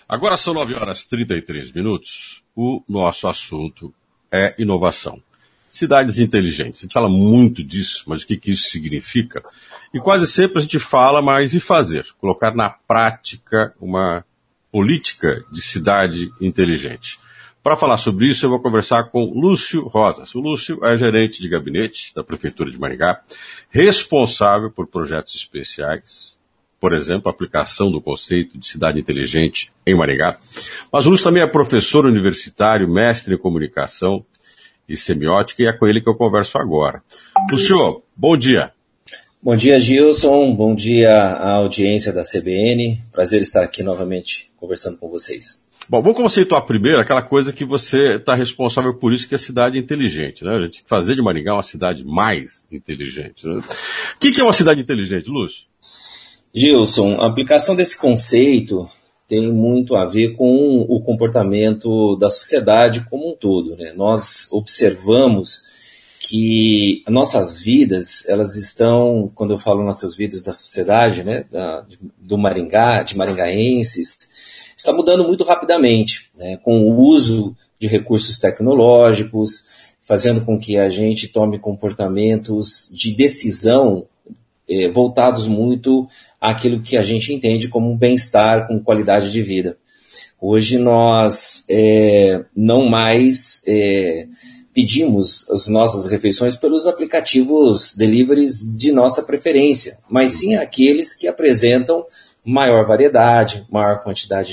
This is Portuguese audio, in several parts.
Agora são 9h33. O nosso assunto é inovação. Cidades inteligentes. A gente fala muito disso, mas o que isso significa? E quase sempre a gente fala, mas e fazer? Colocar na prática uma política de cidade inteligente. Para falar sobre isso, eu vou conversar com Lúcio Rosas. O Lúcio é gerente de gabinete da Prefeitura de Maringá, responsável por projetos especiais, por exemplo, a aplicação do conceito de cidade inteligente em Maringá. Mas o Lúcio também é professor universitário, mestre em comunicação e semiótica, e é com ele que eu converso agora. Lúcio, bom dia. Bom dia, Gilson. Bom dia à audiência da CBN. Prazer estar aqui novamente conversando com vocês. Bom, vamos conceituar primeiro aquela coisa que você está responsável por isso, que é a cidade inteligente, né? A gente tem que fazer de Maringá uma cidade mais inteligente, né? O que é uma cidade inteligente, Lúcio? Gilson, a aplicação desse conceito tem muito a ver com o comportamento da sociedade como um todo, né? Nós observamos que nossas vidas, elas estão, quando eu falo nossas vidas da sociedade, né, do Maringá, de maringaenses, está mudando muito rapidamente, né, com o uso de recursos tecnológicos, fazendo com que a gente tome comportamentos de decisão voltados muito àquilo que a gente entende como um bem-estar com qualidade de vida. Hoje nós não mais pedimos as nossas refeições pelos aplicativos deliveries de nossa preferência, mas sim aqueles que apresentam maior variedade, maior quantidade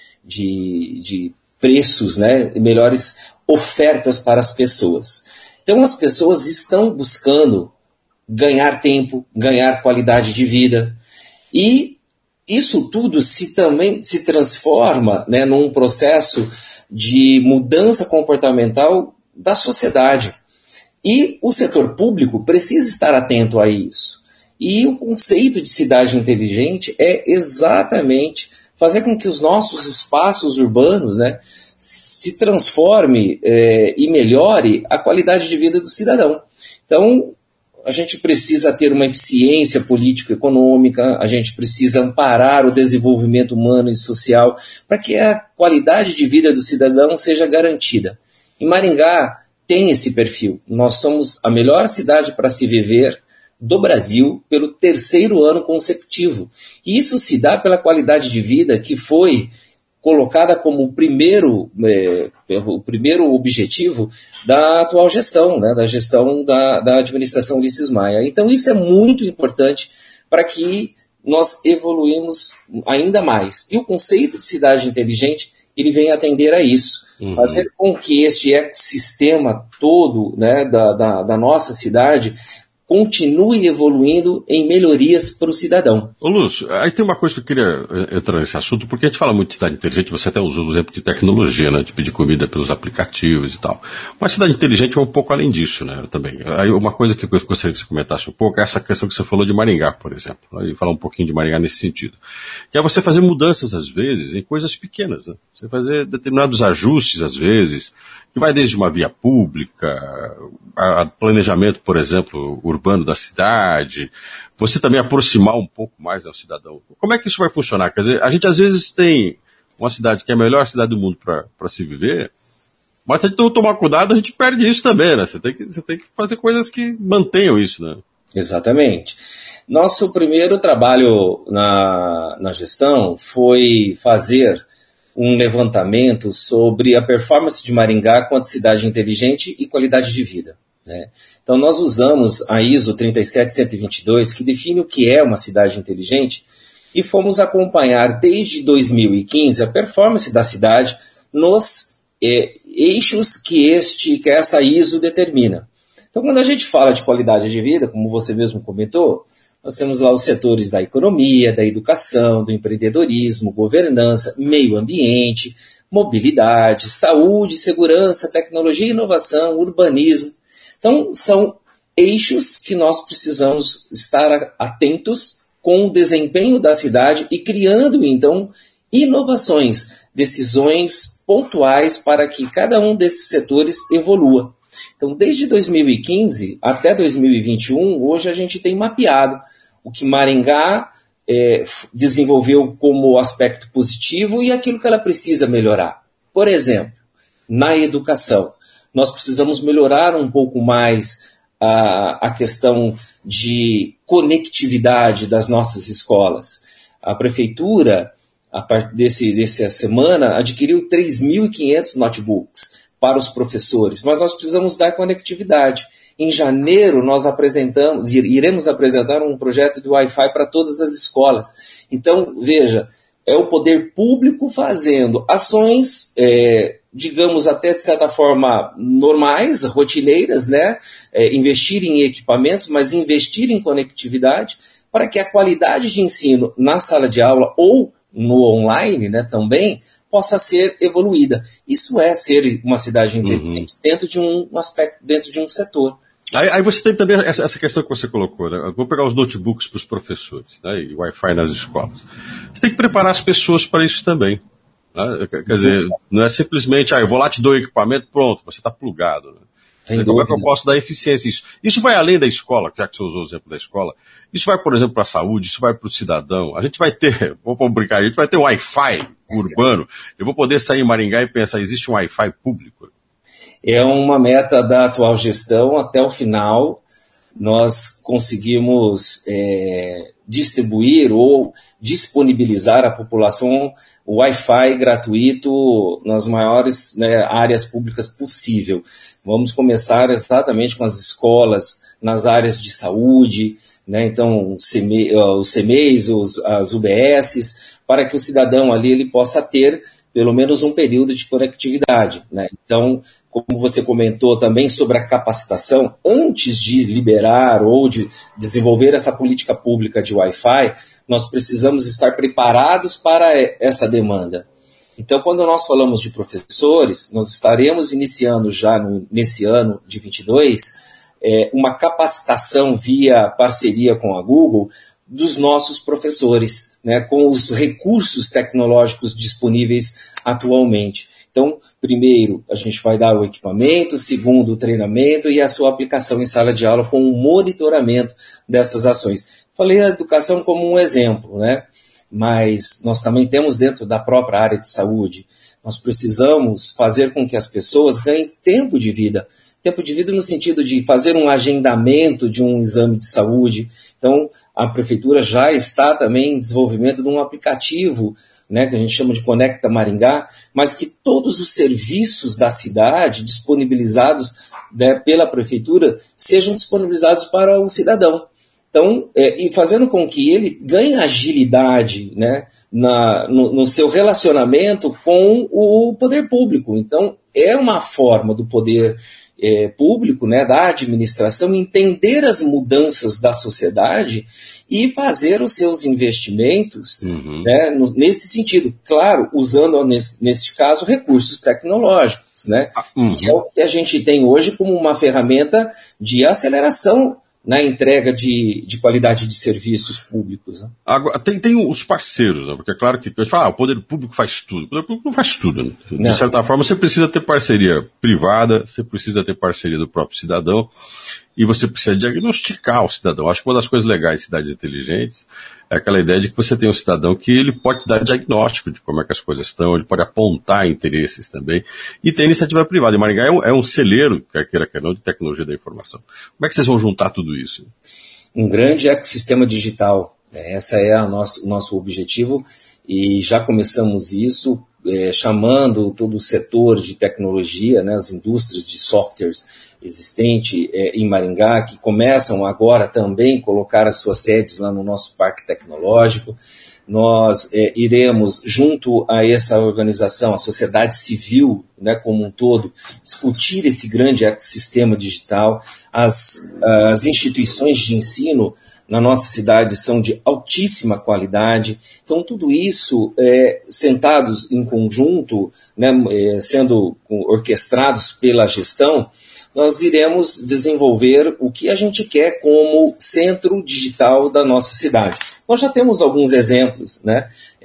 de preços, né, e melhores ofertas para as pessoas. Então as pessoas estão buscando ganhar tempo, ganhar qualidade de vida, e isso tudo também se transforma, né, num processo de mudança comportamental da sociedade. E o setor público precisa estar atento a isso. E o conceito de cidade inteligente é exatamente fazer com que os nossos espaços urbanos, né, se transforme e melhore a qualidade de vida do cidadão. Então, a gente precisa ter uma eficiência político-econômica, a gente precisa amparar o desenvolvimento humano e social para que a qualidade de vida do cidadão seja garantida. Em Maringá tem esse perfil. Nós somos a melhor cidade para se viver do Brasil pelo 3º ano consecutivo. E isso se dá pela qualidade de vida que foi colocada como o primeiro objetivo da atual gestão, né, da gestão da administração Ulisses Maia. Então isso é muito importante para que nós evoluímos ainda mais. E o conceito de cidade inteligente, ele vem atender a isso. Fazer com que este ecossistema todo, né, da nossa cidade continue evoluindo em melhorias para o cidadão. Ô Lúcio, aí tem uma coisa que eu queria entrar nesse assunto, porque a gente fala muito de cidade inteligente, você até usou o exemplo de tecnologia, né, de pedir comida pelos aplicativos e tal. Mas cidade inteligente é um pouco além disso, né, também. Aí uma coisa que eu gostaria que você comentasse um pouco é essa questão que você falou de Maringá, por exemplo, e falar um pouquinho de Maringá nesse sentido. Que é você fazer mudanças, às vezes, em coisas pequenas, né? Você fazer determinados ajustes, às vezes, que vai desde uma via pública, a planejamento, por exemplo, urbano da cidade, você também aproximar um pouco mais ao cidadão. Como é que isso vai funcionar? Quer dizer, a gente às vezes tem uma cidade que é a melhor cidade do mundo para se viver, mas se a gente não tomar cuidado, a gente perde isso também, né? Você tem que fazer coisas que mantenham isso, né? Exatamente. Nosso primeiro trabalho na gestão foi fazer um levantamento sobre a performance de Maringá quanto cidade inteligente e qualidade de vida, né? Então nós usamos a ISO 37122, que define o que é uma cidade inteligente, e fomos acompanhar desde 2015 a performance da cidade nos eixos que essa ISO determina. Então quando a gente fala de qualidade de vida, como você mesmo comentou, nós temos lá os setores da economia, da educação, do empreendedorismo, governança, meio ambiente, mobilidade, saúde, segurança, tecnologia e inovação, urbanismo. Então, são eixos que nós precisamos estar atentos com o desempenho da cidade e criando, então, inovações, decisões pontuais para que cada um desses setores evolua. Então, desde 2015 até 2021, hoje a gente tem mapeado o que Maringá desenvolveu como aspecto positivo e aquilo que ela precisa melhorar. Por exemplo, na educação, nós precisamos melhorar um pouco mais a questão de conectividade das nossas escolas. A prefeitura, a partir dessa semana, adquiriu 3.500 notebooks para os professores, mas nós precisamos dar conectividade. Em janeiro, nós iremos apresentar um projeto de Wi-Fi para todas as escolas. Então, veja, é o poder público fazendo ações, digamos, até de certa forma normais, rotineiras, né? Investir em equipamentos, mas investir em conectividade para que a qualidade de ensino na sala de aula ou no online, né, também possa ser evoluída. Isso é ser uma cidade inteligente dentro de um aspecto, dentro de um setor. Aí você tem também essa questão que você colocou, né? Vou pegar os notebooks para os professores, né? E Wi-Fi nas escolas. Você tem que preparar as pessoas para isso também. Né? Quer dizer, não é simplesmente, eu vou lá, te dou o equipamento, pronto, você está plugado. Né? Como é que eu posso dar eficiência a isso? Isso vai além da escola, já que você usou o exemplo da escola. Isso vai, por exemplo, para a saúde, isso vai para o cidadão. A gente vai ter, vamos brincar, a gente vai ter um Wi-Fi urbano. Eu vou poder sair em Maringá e pensar, existe um Wi-Fi público? É uma meta da atual gestão. Até o final, nós conseguimos distribuir ou disponibilizar à população o Wi-Fi gratuito nas maiores, né, áreas públicas possível. Vamos começar exatamente com as escolas, nas áreas de saúde, né, então os CMEs, as UBSs, para que o cidadão ali ele possa ter pelo menos um período de conectividade. Né? Então, como você comentou também sobre a capacitação, antes de liberar ou de desenvolver essa política pública de Wi-Fi, nós precisamos estar preparados para essa demanda. Então, quando nós falamos de professores, nós estaremos iniciando já nesse ano de 22 uma capacitação via parceria com a Google dos nossos professores, né, com os recursos tecnológicos disponíveis atualmente. Então, primeiro, a gente vai dar o equipamento, segundo, o treinamento e a sua aplicação em sala de aula com o monitoramento dessas ações. Falei a educação como um exemplo, né? Mas nós também temos dentro da própria área de saúde, nós precisamos fazer com que as pessoas ganhem tempo de vida. Tempo de vida no sentido de fazer um agendamento de um exame de saúde. Então, a prefeitura já está também em desenvolvimento de um aplicativo, né, que a gente chama de Conecta Maringá, mas que todos os serviços da cidade disponibilizados, né, pela prefeitura sejam disponibilizados para o cidadão. Então, e fazendo com que ele ganhe agilidade, né, no seu relacionamento com o poder público. Então, é uma forma do poder público, né, da administração, entender as mudanças da sociedade e fazer os seus investimentos, né, nesse sentido. Claro, usando, nesse caso, recursos tecnológicos, né, que é o que a gente tem hoje como uma ferramenta de aceleração na entrega de qualidade de serviços públicos. Né? Agora, tem os parceiros, né? Porque é claro que a gente fala, o poder público faz tudo. O poder público não faz tudo. Né? De certa forma, você precisa ter parceria privada, você precisa ter parceria do próprio cidadão, e você precisa diagnosticar o cidadão. Acho que uma das coisas legais de cidades inteligentes é aquela ideia de que você tem um cidadão que ele pode dar diagnóstico de como é que as coisas estão, ele pode apontar interesses também, e tem iniciativa privada. E Maringá é um celeiro, quer queira, quer não, de tecnologia da informação. Como é que vocês vão juntar tudo isso? Um grande ecossistema digital. Esse é o nosso objetivo, e já começamos isso chamando todo o setor de tecnologia, né, as indústrias de softwares existente em Maringá, que começam agora também a colocar as suas sedes lá no nosso parque tecnológico. Nós iremos, junto a essa organização, a sociedade civil, né, como um todo, discutir esse grande ecossistema digital. As instituições de ensino na nossa cidade são de altíssima qualidade. Então, tudo isso, sentados em conjunto, né, sendo orquestrados pela gestão, nós iremos desenvolver o que a gente quer como centro digital da nossa cidade. Nós já temos alguns exemplos, né,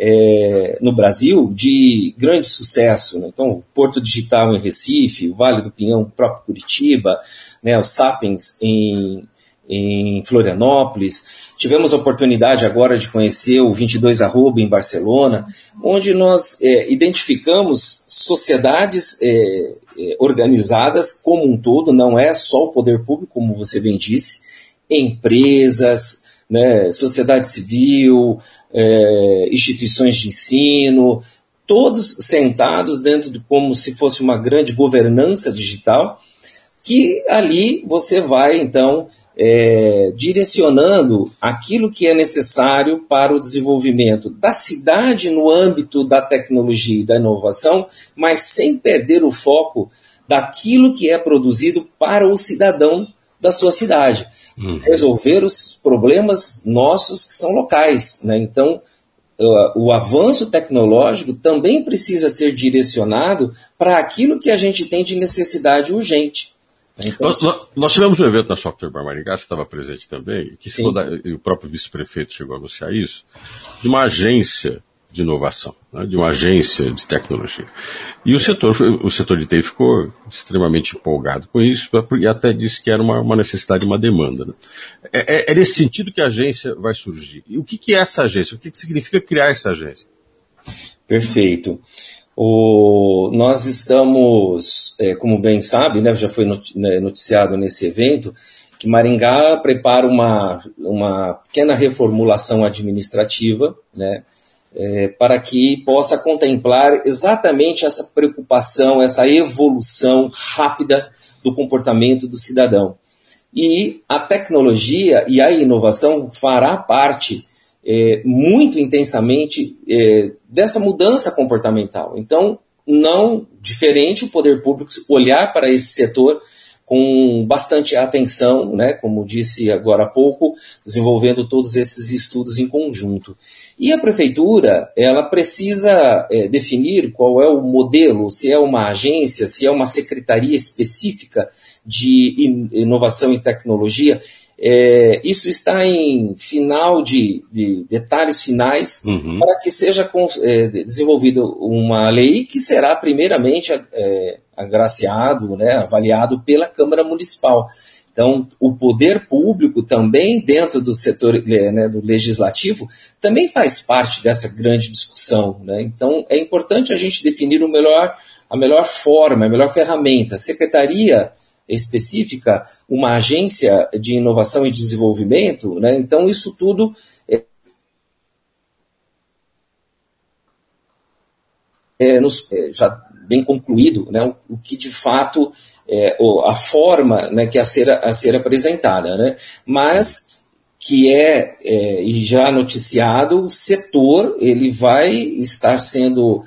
no Brasil de grande sucesso. Né? Então, o Porto Digital em Recife, o Vale do Pinhão, o próprio Curitiba, né, o Sapiens em em Florianópolis. Tivemos a oportunidade agora de conhecer o 22 Arroba em Barcelona, onde nós identificamos sociedades organizadas como um todo, não é só o poder público, como você bem disse, empresas, né, sociedade civil, instituições de ensino, todos sentados dentro de como se fosse uma grande governança digital, que ali você vai, então, direcionando aquilo que é necessário para o desenvolvimento da cidade no âmbito da tecnologia e da inovação, mas sem perder o foco daquilo que é produzido para o cidadão da sua cidade. Resolver os problemas nossos que são locais, né? Então, o avanço tecnológico também precisa ser direcionado para aquilo que a gente tem de necessidade urgente. Então, nós tivemos um evento na Software Bar Maringá, você estava presente também, e o próprio vice-prefeito chegou a anunciar isso, de uma agência de inovação, né, de uma agência de tecnologia. E o setor de TI ficou extremamente empolgado com isso e até disse que era uma necessidade, uma demanda. Né? É nesse sentido que a agência vai surgir. E o que é essa agência? O que significa criar essa agência? Perfeito. Nós estamos, como bem sabe, né, já foi noticiado nesse evento, que Maringá prepara uma pequena reformulação administrativa, né, para que possa contemplar exatamente essa preocupação, essa evolução rápida do comportamento do cidadão. E a tecnologia e a inovação fará parte muito intensamente dessa mudança comportamental. Então, não diferente o poder público olhar para esse setor com bastante atenção, né, como disse agora há pouco, desenvolvendo todos esses estudos em conjunto. E a prefeitura, ela precisa definir qual é o modelo, se é uma agência, se é uma secretaria específica de inovação e tecnologia. Isso está em final de detalhes finais, para que seja desenvolvida uma lei que será primeiramente agraciado, né, avaliado pela Câmara Municipal. Então, o poder público também, dentro do setor, né, do legislativo, também faz parte dessa grande discussão, né? Então, é importante a gente definir a melhor forma, a melhor ferramenta. Secretaria específica, uma agência de inovação e desenvolvimento, né? Então isso tudo já bem concluído, né? O que de fato a forma, né, que a ser apresentada, né? Mas que e já noticiado, o setor ele vai estar sendo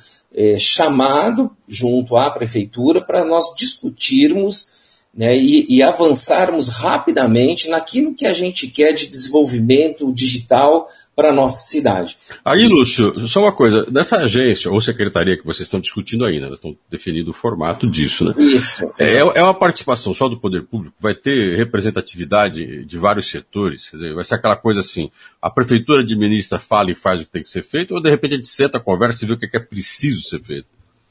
chamado junto à prefeitura para nós discutirmos, né, e avançarmos rapidamente naquilo que a gente quer de desenvolvimento digital para a nossa cidade. Aí, Lúcio, só uma coisa, dessa agência ou secretaria que vocês estão discutindo ainda, elas estão definindo o formato disso, né? Isso. É uma participação só do poder público? Vai ter representatividade de vários setores? Quer dizer, vai ser aquela coisa assim, a prefeitura administra, fala e faz o que tem que ser feito, ou de repente a gente senta, conversa e vê o que é preciso ser feito?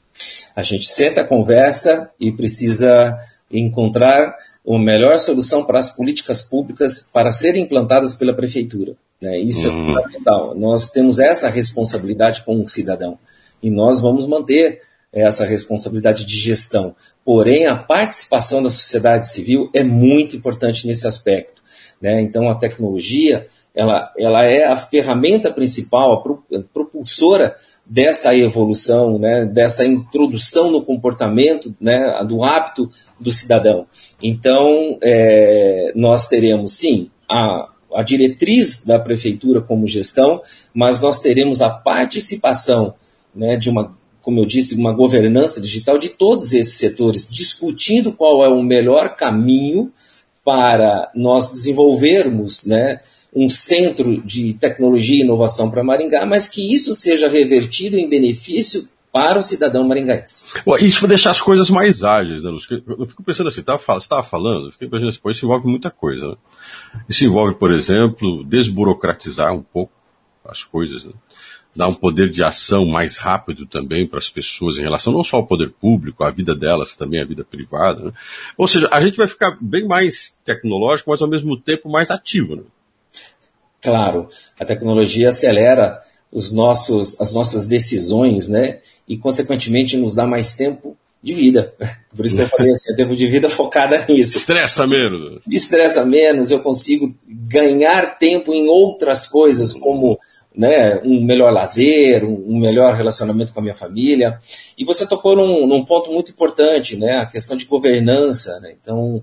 A gente senta, conversa e precisa encontrar uma melhor solução para as políticas públicas para serem implantadas pela prefeitura. Né? Isso é fundamental. Nós temos essa responsabilidade com o cidadão e nós vamos manter essa responsabilidade de gestão. Porém, a participação da sociedade civil é muito importante nesse aspecto. Né? Então, a tecnologia ela é a ferramenta principal, a propulsora desta evolução, né, dessa introdução no comportamento, né, do hábito do cidadão. Então, nós teremos, sim, a diretriz da prefeitura como gestão, mas nós teremos a participação, né, de como eu disse, uma governança digital de todos esses setores, discutindo qual é o melhor caminho para nós desenvolvermos, né, um centro de tecnologia e inovação para Maringá, mas que isso seja revertido em benefício para o cidadão maringaense. Isso vai deixar as coisas mais ágeis, né, Lúcio? Eu fico pensando assim, você estava falando, eu fiquei pensando assim, isso envolve muita coisa, né? Isso envolve, por exemplo, desburocratizar um pouco as coisas, né? dar um poder de ação mais rápido também para as pessoas em relação não só ao poder público, à vida delas também, à vida privada, né? Ou seja, a gente vai ficar bem mais tecnológico, mas ao mesmo tempo mais ativo, né? Claro, a tecnologia acelera as nossas decisões, né? E, consequentemente, nos dá mais tempo de vida. Por isso que eu falei assim, tempo de vida focada nisso. Estressa menos. Estressa menos, eu consigo ganhar tempo em outras coisas, como, né, um melhor lazer, um melhor relacionamento com a minha família. E você tocou num ponto muito importante, né? A questão de governança, né? Então,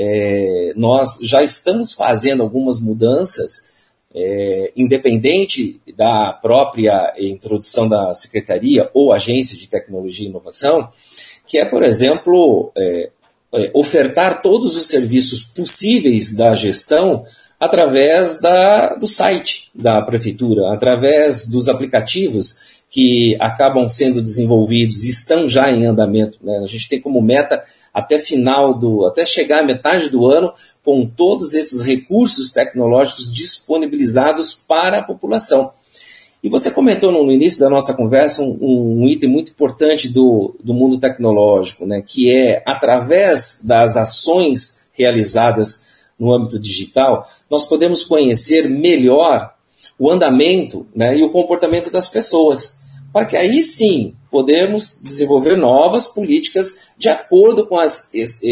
nós já estamos fazendo algumas mudanças, independente da própria introdução da Secretaria ou Agência de Tecnologia e Inovação, que é, por exemplo, ofertar todos os serviços possíveis da gestão através do site da Prefeitura, através dos aplicativos que acabam sendo desenvolvidos e estão já em andamento, né? A gente tem como meta até chegar à metade do ano com todos esses recursos tecnológicos disponibilizados para a população. E você comentou no início da nossa conversa um item muito importante do mundo tecnológico, né, que é, através das ações realizadas no âmbito digital, nós podemos conhecer melhor o andamento, né, e o comportamento das pessoas, para que aí sim podemos desenvolver novas políticas de acordo com as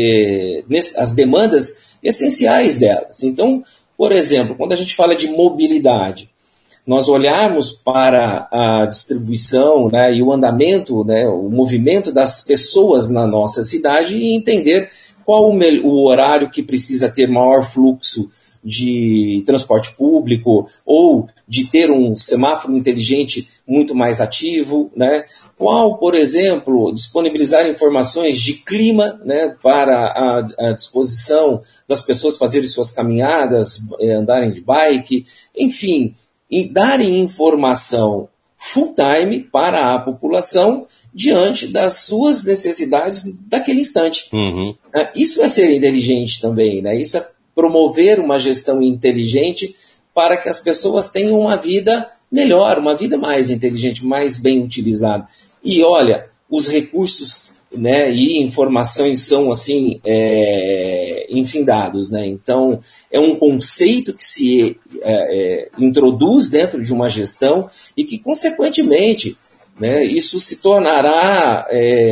demandas essenciais delas. Então, por exemplo, quando a gente fala de mobilidade, nós olharmos para a distribuição, né, e o andamento, né, o movimento das pessoas na nossa cidade e entender qual o horário que precisa ter maior fluxo de transporte público ou de ter um semáforo inteligente muito mais ativo, né? Qual, por exemplo, disponibilizar informações de clima, né, para a disposição das pessoas fazerem suas caminhadas, andarem de bike, enfim, e darem informação full time para a população diante das suas necessidades daquele instante. Uhum. Isso é ser inteligente também, né? Isso é promover uma gestão inteligente para que as pessoas tenham uma vida melhor, uma vida mais inteligente, mais bem utilizada. E olha, os recursos, né, e informações são assim infindados, né? Então é um conceito que se introduz dentro de uma gestão e que, consequentemente, né, isso se tornará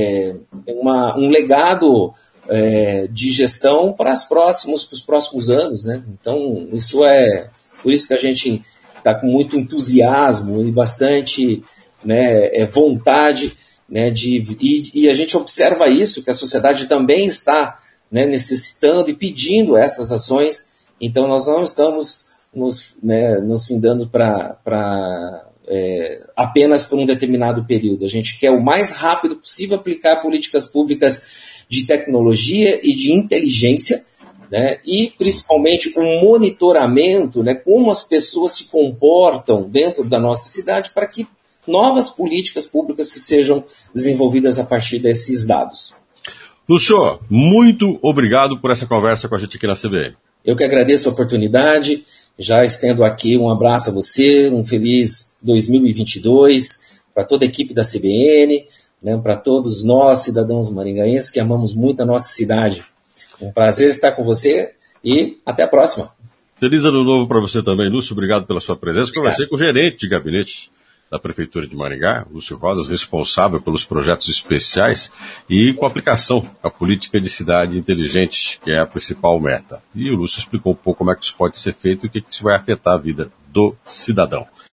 um legado de gestão para os próximos anos, né? Então isso por isso que a gente está com muito entusiasmo e bastante, né, vontade, né, e a gente observa isso, que a sociedade também está, né, necessitando e pedindo essas ações. Então nós não estamos nos findando apenas por um determinado período. A gente quer o mais rápido possível aplicar políticas públicas de tecnologia e de inteligência, né, e principalmente um monitoramento, né, como as pessoas se comportam dentro da nossa cidade para que novas políticas públicas sejam desenvolvidas a partir desses dados. Lúcio, muito obrigado por essa conversa com a gente aqui na CBN. Eu que agradeço a oportunidade, já estendo aqui um abraço a você, um feliz 2022 para toda a equipe da CBN, né, para todos nós, cidadãos maringaenses, que amamos muito a nossa cidade. Um prazer estar com você e até a próxima. Feliz ano novo para você também, Lúcio. Obrigado pela sua presença. Obrigado. Conversei com o gerente de gabinete da Prefeitura de Maringá, Lúcio Rosas, responsável pelos projetos especiais e com a aplicação da política de cidade inteligente, que é a principal meta. E o Lúcio explicou um pouco como é que isso pode ser feito e o que isso vai afetar a vida do cidadão.